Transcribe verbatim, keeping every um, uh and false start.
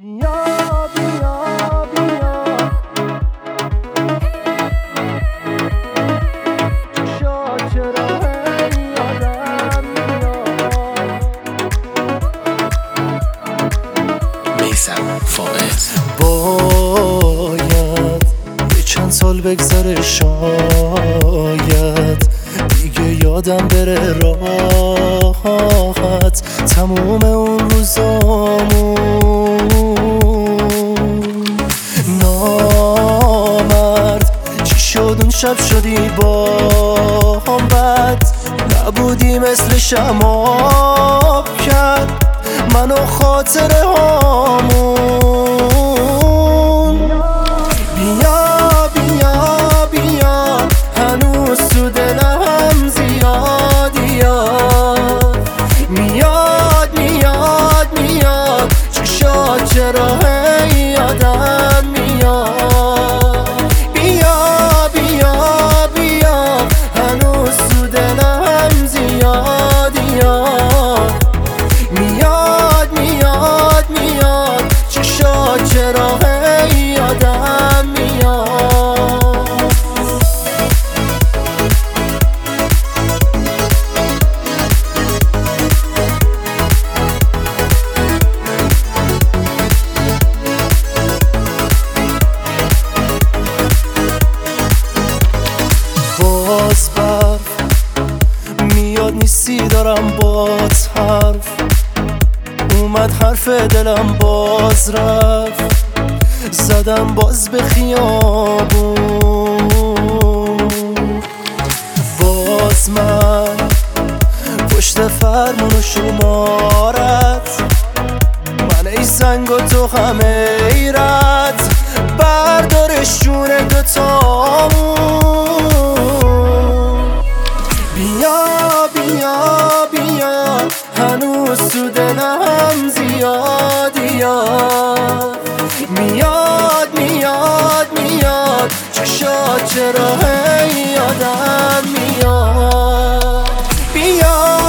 بیا بیا بیا چشا چرا هی یادم میاد میثم فائز. باید یه چند سال بگذره شاید دیگه یادم بره راحت تموم اون روزامون. نامرد چی شد اون شب شدی با هم بد نبودی مثل شماب کرد منو خاطره هامون. بیا بیا بیا هنوز تو دلم زیادی یاد میاد میاد میاد چشا چرا هی یادم میاد. بیا بیا بیا هنوز تو دلم زیادی یاد میاد میاد میاد چشا چرا هی یادم میاد. باز برف میاد نیستی دارم بات حرف اومد حرف دلم باز رفت زدم باز به خیابون. باز من پشت فرمون و شمارت من ای سنگ و تو همه ایرت بردارش جون دوتامون. بیا بیا بیا هنوز تو دلم زیادی یاد میاد میاد میاد چشا چرا هی یادم میاد. بیا